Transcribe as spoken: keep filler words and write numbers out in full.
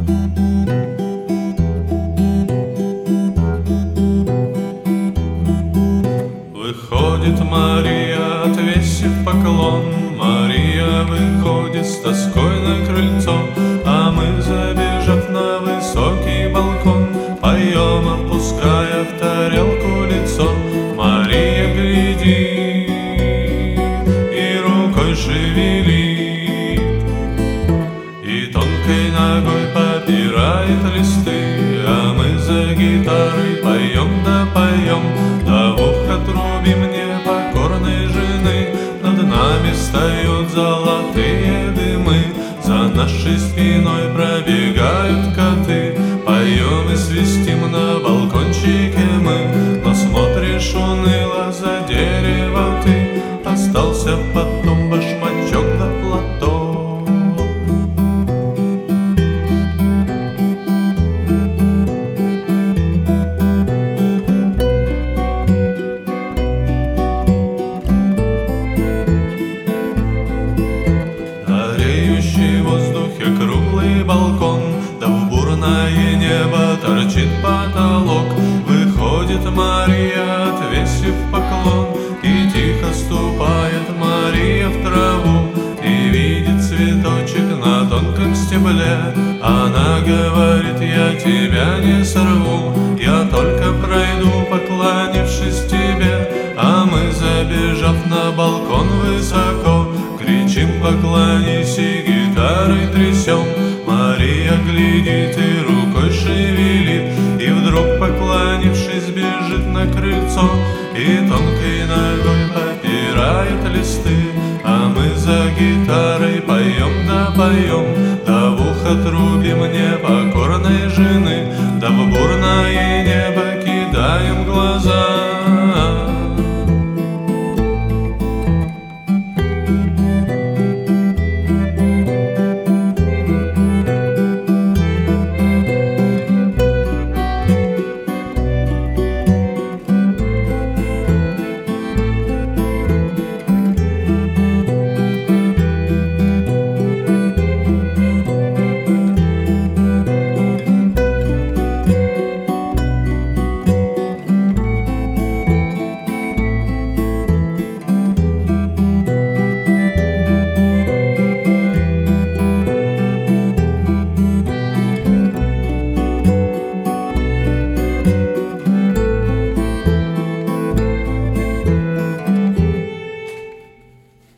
Выходит Мария, отвесив поклон, Мария выходит с тоской на крыльцо, а мы, забежав на высокий балкон, поем, опуская в тарелку лицо. Мария глядит и рукой шевелит, и тонкой ногой попирает листы, а мы за гитарой поем да поем, да в ухо трубим непокорной жены. Над нами встают золотые дымы, за нашей спиной пробегают коты. Поем и свистим на балкончике мы, но смотришь уныло за дерево ты. Остался потом башмачок да платок. Греющий в воздухе круглый балкон, да в бурное небо торчит потолок. Выходит Мария, отвесив поклон, и тихо ступает Мария в траву, и видит цветочек на тонком стебле. Она говорит: я тебя не сорву, я только пройду, поклонившись тебе. А мы, забежав на балкон высоко, кричим: поклонись, и гитарой трясем. Мария глядит и рукой шевелит, и вдруг, поклонившись, бежит на крыльцо, и тонкой ногой попирает листы. А мы за гитарой поем да поем, да в ухо трубим непокорной жены, да в бурное небо кидаем глаза.